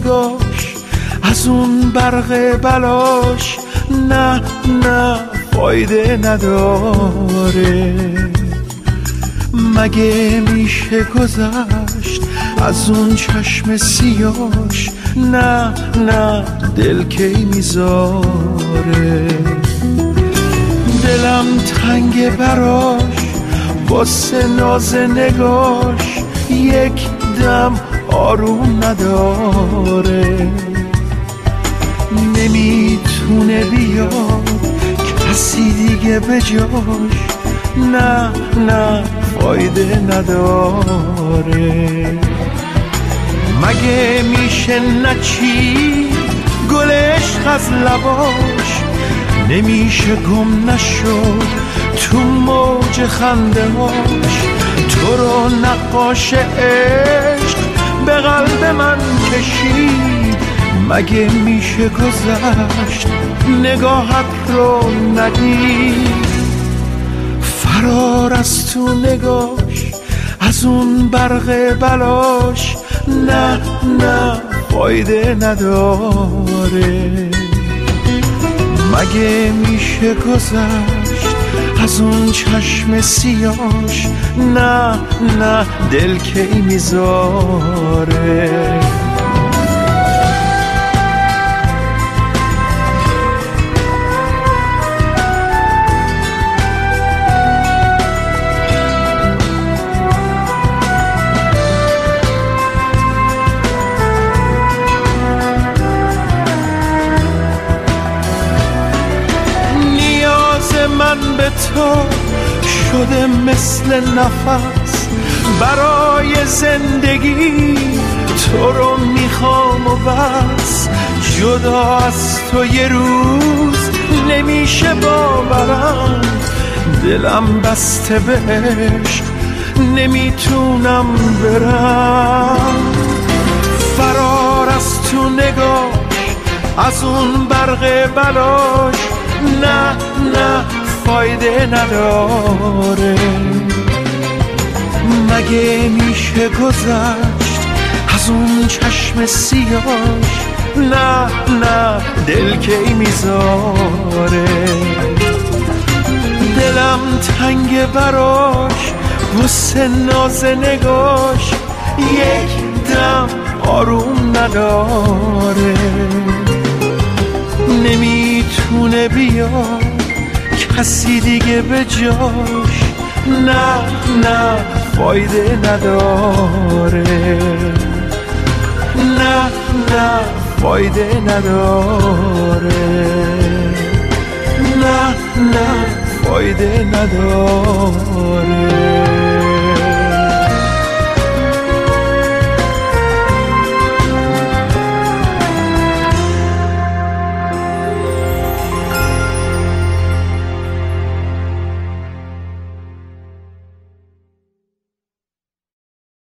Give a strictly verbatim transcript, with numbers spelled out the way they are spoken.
نگاش از اون برق بلاش نه نه فایده نداره. مگه میشه گذشت از اون چشم سیاش نه نه دل کی میذاره. دلم تنگ براش واسه ناز نگاش یک دم آروم نداره. نمیتونه بیاد کسی دیگه به جاش نه نه فایده نداره. مگه میشه نچی گل عشق از لباش نمیشه گم نشد تو موج خنده هاش. تو رو نقاش عشق به قلب من کشید مگه میشه گذشت نگاهت رو ندید. فرار از تو نگاش از اون برق بلاش نه نه فایده نداره. مگه میشه گذشت از اون چشم سیاش نه نه دل کی میذاره. من به تو شده مثل نفس برای زندگی تو رو میخوام و بس. جدا از تو یه روز نمیشه باورم دلم بسته به عشق نمیتونم برم. فرار از تو نگاش از اون برق بلاش نه نه فایده نداره. مگه میشه گذشت از اون چشم سیاش نه نه دل کی میذاره. دلم تنگ براش واسه ناز نگاش یک دم آروم نداره. نمیتونه بیاد کسی دیگه به جاش نه نه فایده نداره. نه نه فایده نداره. نه نه فایده نداره.